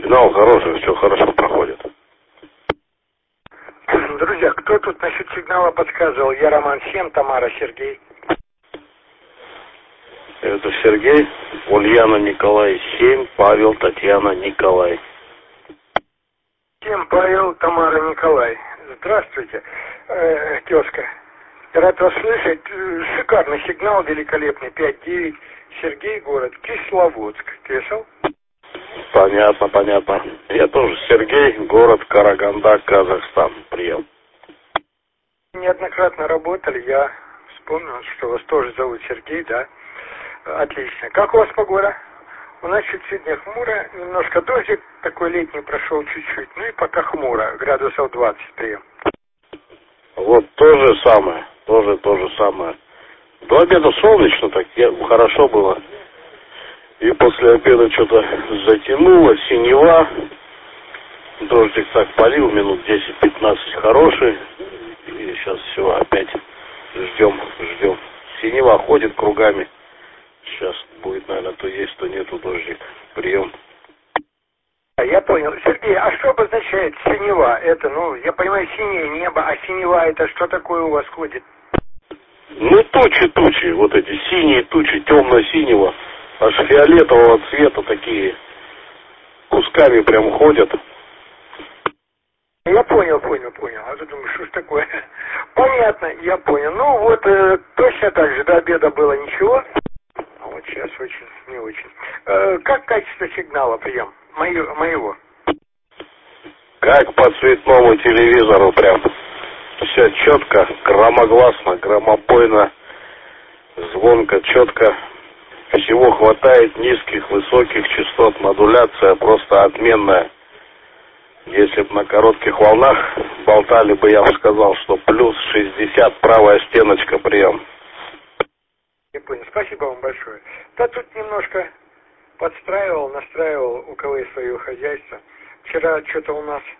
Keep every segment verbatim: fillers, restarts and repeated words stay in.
Сигнал хороший, все хорошо проходит. Друзья, кто тут насчет сигнала подсказывал? Я Роман семь, Тамара, Сергей. Это Сергей, Ульяна, Николай семь, Павел, Татьяна, Николай. семь, Павел, Тамара, Николай. Здравствуйте, э, тезка. Рад вас слышать. Шикарный сигнал, великолепный. пять девять. Сергей, город Кисловодск. Слышал? Понятно, понятно. Я тоже Сергей, город Караганда, Казахстан. Прием. Неоднократно работали. Я вспомнил, что вас тоже зовут Сергей, да? Отлично. Как у вас погода? У нас чуть сегодня хмуро, немножко дождик, такой летний прошел чуть-чуть, ну и пока хмуро, градусов двадцать прием. Вот то же самое, тоже то же самое. До обеда солнечно, так я, хорошо было. И после обеда что-то затянуло, синева. Дождик так полил, минут десять-пятнадцать хороший. И сейчас все, опять ждем, ждем. Синева ходит кругами. Сейчас будет, наверное, то есть, то нету дождик. Прием. Я понял. Сергей, а что обозначает синева? Это, ну, я понимаю, синее небо, а синева это что такое у вас ходит? Ну, тучи, тучи, вот эти синие тучи, темно-синего, аж фиолетового цвета такие, кусками прям ходят. Я понял, понял, понял. А ты думаешь, что ж такое? Понятно, я понял. Ну, вот э, точно так же до обеда было ничего. А вот сейчас очень, не очень. Э, как качество сигнала, прием? Мою, моего? Как по цветному телевизору прям. Все четко, громогласно, громопойно, звонко, четко. Всего хватает, низких, высоких частот, модуляция просто отменная. Если бы на коротких волнах болтали бы, я бы сказал, что плюс шестьдесят, правая стеночка, прием. Я понял, спасибо вам большое. Да тут немножко подстраивал, настраивал у кого есть свое хозяйство. Вчера что-то у нас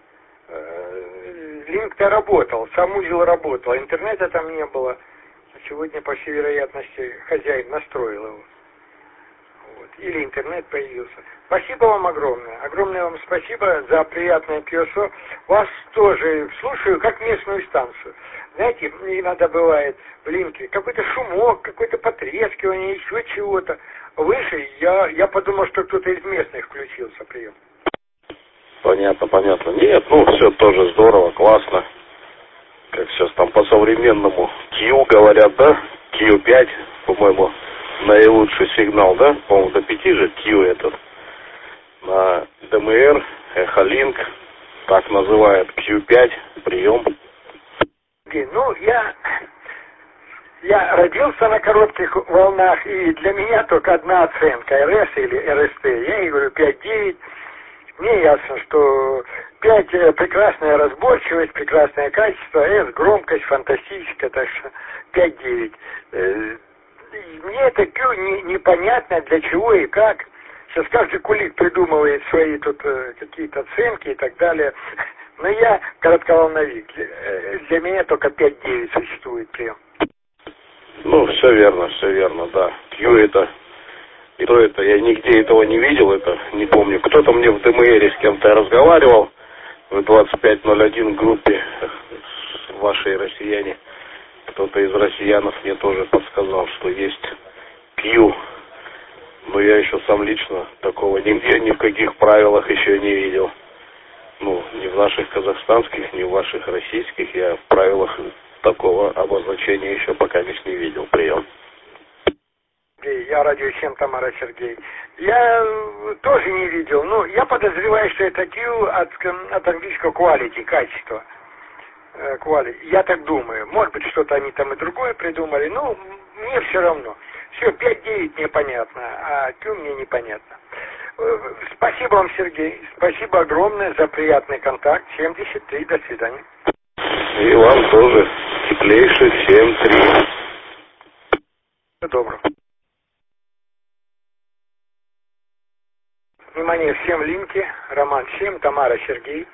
э, линк-то работал, сам узел работал, интернета там не было. Сегодня, по всей вероятности, хозяин настроил его. Вот. Или интернет появился. Спасибо вам огромное. Огромное вам спасибо за приятное пьесо. Вас тоже слушаю как местную станцию. Знаете, иногда бывает в линке какой-то шумок, какое-то потрескивание, еще чего-то. Выше я, я подумал, что кто-то из местных включился. Прием. Понятно, понятно. Нет, ну все тоже здорово, классно. Как сейчас там по-современному Q говорят, да? Q пять, по-моему, наилучший сигнал, да? По-моему, до пяти же Q этот. На дэ эм эр, Эхолинк, так называют Q пять, прием. Ну, я, я родился на коротких волнах, и для меня только одна оценка, эр эс или эр эс тэ. Я ей говорю пять девять. Мне ясно, что пять прекрасная разборчивость, прекрасное качество, S громкость фантастическая, так что пять девять. Мне это Q не, непонятно для чего и как. Сейчас каждый кулик придумывает свои тут какие-то оценки и так далее. Но я коротковолновик. Для меня только пять девять существует прием. Ну, все верно, все верно, да. Q это... И то это, я нигде этого не видел, это не помню. Кто-то мне в дэ эм эре с кем-то разговаривал в двадцать пять ноль один группе вашей россияне. Кто-то из россиянов мне тоже подсказал, что есть Q. Но я еще сам лично такого нигде, ни в каких правилах еще не видел. Ну, ни в наших казахстанских, ни в ваших российских. Я в правилах такого обозначения еще пока не видел. Прием. Я радио семь, Тамара, Сергей. Я тоже не видел, но я подозреваю, что это Q от, от английского quality, качество. Quality. Я так думаю. Может быть, что-то они там и другое придумали, но мне все равно. Все, пять девять мне понятно, а Q мне непонятно. Спасибо вам, Сергей. Спасибо огромное за приятный контакт. семьдесят три. До свидания. И вам тоже. Теплейших семь три. Всего доброго. Внимание, всем линки. Роман семь, Тамара, Сергей.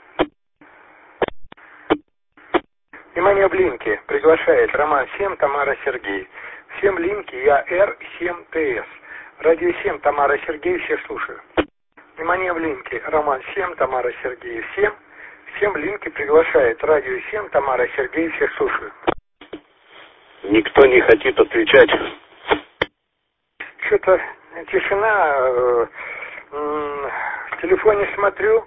Внимание, в линке. Приглашает Роман семь, Тамара, Сергей. Всем линки, я эр семь тэ эс. Радио семь, Тамара, Сергей, всех слушаю. Внимание в линке. Роман семь, Тамара Сергеев семь. Всем в линке приглашает. Радио семь, Тамара Сергеев, всех слушают. Никто не хочет отвечать. Что-то тишина. В телефоне смотрю,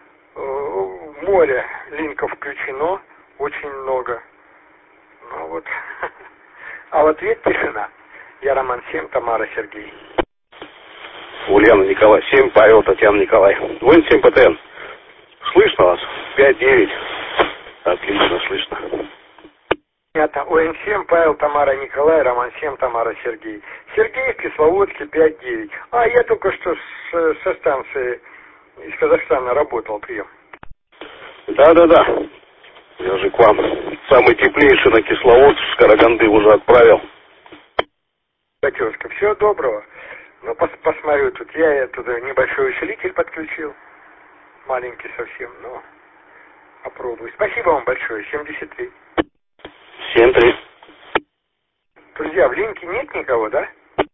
море линков включено, очень много. Ну вот. А в ответ тишина. Я Роман семь, Тамара Сергей. Ульяна Николай семь, Павел, Татьяна Николай. Вон семь ПТН. Слышно вас? пять девять. Отлично, слышно. Это ОН семь, Павел, Тамара Николай, Роман семь, Тамара Сергей. Сергей в Кисловодске пять девять. А я только что с, со станции из Казахстана работал, прием. Да-да-да. Я же к вам самый теплейший на Кисловодск с Караганды уже отправил. Батюшка, всего доброго. Ну, пос посмотрю, тут я туда небольшой усилитель подключил. Маленький совсем, но попробую. Спасибо вам большое. семьдесят три. семь три. Друзья, в линке нет никого, да?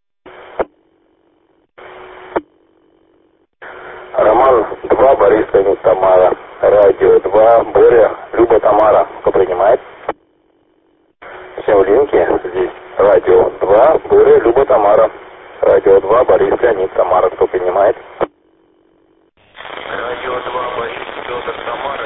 Роман два, Борис, Леонид, Тамара. Радио два, Боря, Люба, Тамара. Кто принимает? Всем в линке. Здесь радио два, Боря, Люба, Тамара. Радио два, Борис, Леонид, Тамара. Кто принимает? Радио два, Борис, Петр, Тамара.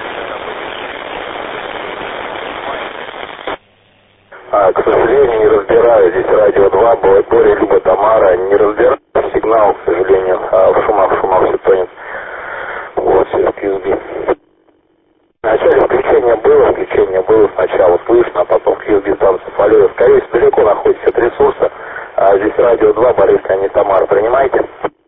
А, к сожалению, не разбираю. Здесь радио два, Боря, Люба, Тамара. Не разбираю сигнал, к сожалению. А в шумах, в шумах все тонет. Вот, все, кью эс би. Вначале включение было, включение было сначала слышно, а потом кью эс би станция Фалеева. Скорее всего, далеко находитесь от ресурса. А здесь радио два, Борис, Леонид, Тамара. Принимаете?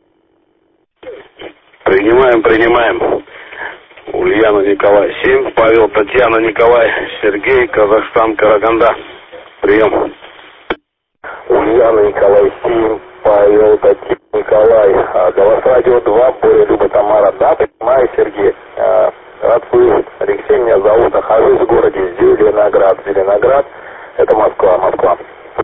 Принимаем, принимаем. Ульяна Николай семь, Павел, Татьяна Николай, Сергей, Казахстан, Караганда. Прием. Ульяна Николай семь, Павел, Татьяна Николай. А, для вас радио два, Боря, Люба, Тамара. Да, принимаю, Сергей. А, рад слышать. Алексей меня зовут. Нахожусь в городе Зеленоград. Зеленоград. Это Москва, Москва.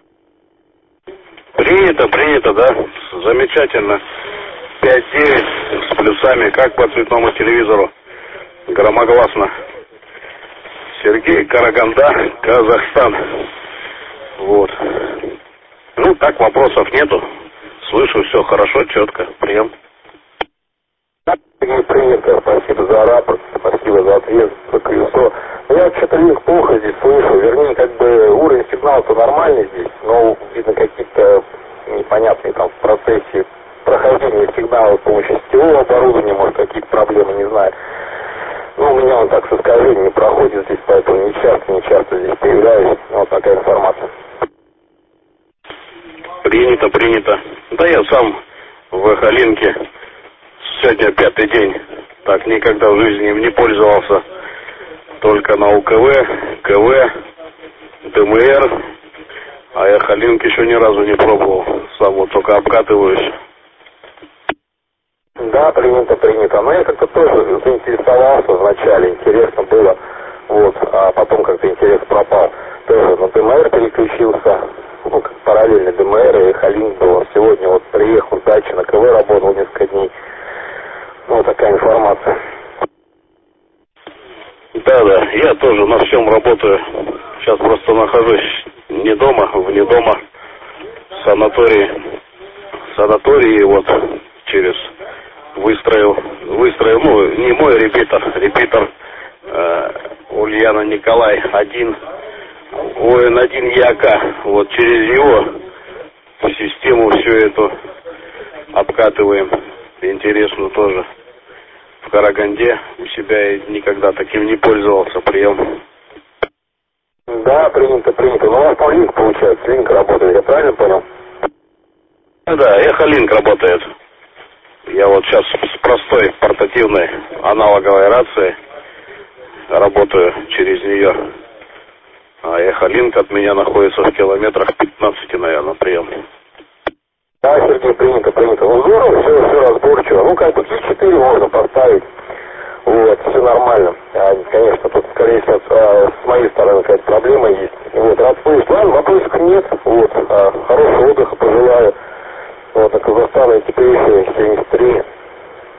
Принято, принято, да? Замечательно. пять девять с плюсами, как по цветному телевизору. Громогласно. Сергей, Караганда, Казахстан. Вот. Ну, так вопросов нету. Слышу, все хорошо, четко. Прием. Сергей, принято. Спасибо за рапорт. Спасибо за ответ, за колесо. Но я что-то линк плохо здесь слышу. Вернее, как бы уровень сигнала-то нормальный здесь, но, видно, какие-то непонятные там в процессе прохождения сигнала с помощью сетевого оборудования, может, какие-то проблемы, не знаю. Ну, у меня он так с искажением не проходит здесь, поэтому не часто, не часто здесь появляюсь. Вот такая информация. Принято, принято. Да я сам в Эхолинке сегодня пятый день. Так никогда в жизни им не пользовался. Только на УКВ, КВ, ДМР. А Эхолинк еще ни разу не пробовал. Сам вот только обкатываюсь. Да, принято, принято. Но я как-то тоже заинтересовался вначале, интересно было. Вот, а потом как-то интерес пропал. Тоже на ДМР переключился. Ну, как параллельно ДМР и Эхолинк был. Сегодня вот приехал с дачи на КВ, работал несколько дней. Ну, такая информация. Да, да, я тоже на всем работаю. Сейчас просто нахожусь не дома, вне дома, в санатории. Санатории вот через выстроил, выстроил, ну, не мой репетер, репетер э, Ульяна Николай один, ОН один Яка. Вот через его систему всю эту обкатываем. Интересно тоже. В Караганде у себя я никогда таким не пользовался. Прием. Да, принято, принято. Но у вас там линк получается, линк работает, я правильно понял? Да, Эхолинк работает. Я вот сейчас с простой портативной аналоговой рацией работаю через нее. А Эхолинк от меня находится в километрах пятнадцати, наверное, прием. Да, Сергей, принято, принято. Ну, здорово, все, все разборчиво. Ну, как бы Q четыре можно поставить. Вот, все нормально. А, конечно, тут, скорее всего, а, с моей стороны какая-то проблема есть. Вот, рад слышать. Ладно, вопросов нет. Вот, а, хорошего отдыха пожелаю. Вот, на Казахстане теперь еще семьдесят три.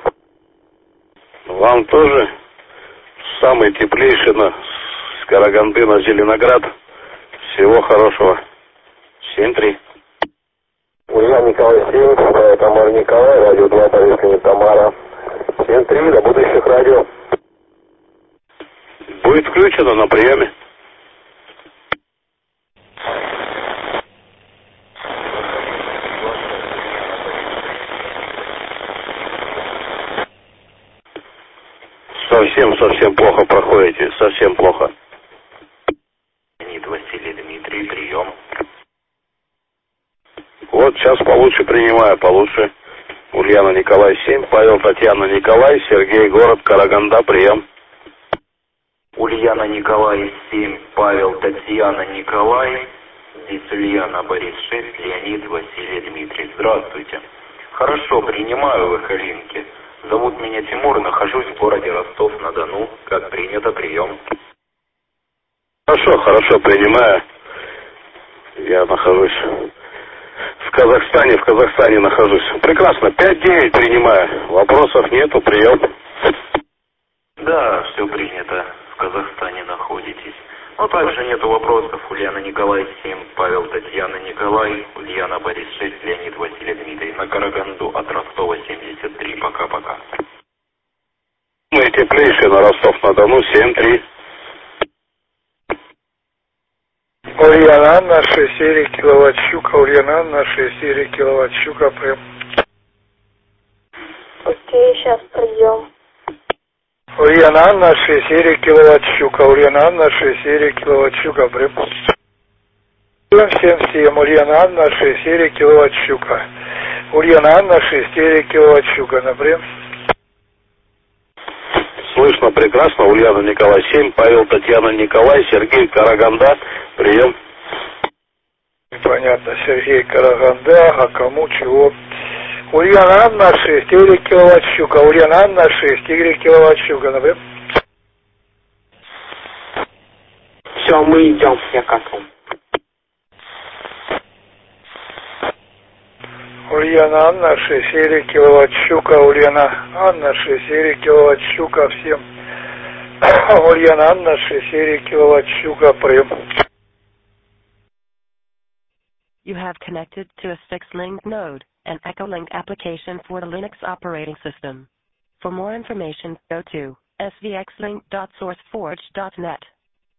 Вам тоже самый теплейший на, с Караганды на Зеленоград. Всего хорошего. семь три. Ульяна Николай семь, Тамара Николай, радио два, Борисовна Тамара. семь три, до будущих радио. Будет включено на приеме. Совсем-совсем плохо проходите, совсем плохо. Леонид Василий Дмитрий, прием. Вот сейчас получше принимаю, получше. Ульяна Николай семь, Павел Татьяна Николай, Сергей, город Караганда, прием. Ульяна Николай семь, Павел Татьяна Николай, здесь Ульяна Борис шесть, Леонид Василий Дмитрий. Здравствуйте. Хорошо, принимаю в Эхолинке. Зовут меня Тимур, нахожусь в городе Ростов-на-Дону. Как принято, прием. Хорошо, хорошо, принимаю. Я нахожусь в Казахстане, в Казахстане нахожусь. Прекрасно, пять девять принимаю. Вопросов нету, прием. Да, все принято. В Казахстане находитесь. Но также нету вопросов. Ульяна Николай семь, Павел Татьяна Николай, Ульяна Борис шесть, Леонид Василий Дмитрий. На Караганду от Ростова семьдесят три. Пока-пока. Мы теплейшие на Ростов-на-Дону семь три. Ульяна Анна шесть серий киловатт щука, Ульяна Анна шесть серий киловатт щука, прям. Окей, сейчас придем. Ульяна Анна шесть серий киловатт щука, Ульяна Анна шесть серий киловатт щука, прям. семь семь, Ульяна Анна шесть серий киловатт щука. Ульяна Анна шесть серий киловатт щука, напрям. Слышно прекрасно. Ульяна Николай семь, Павел Татьяна Николай, Сергей, Караганда, прием. Понятно, Сергей, Караганда, а кому чего? Ульяна Анна шесть киловатт щука, Ульяна Анна шесть киловатт щука, напрям. Все, мы идем, я косу. Ульяна Анна шесть серий киловатт щука, Ульяна Анна шесть серий киловатт щука, всем. Ульяна Анна шесть серий киловатт щука, прием. You have connected to a six-link node, an Echolink application for the Linux operating system. For more information, go to s v x link dot sourceforge dot net.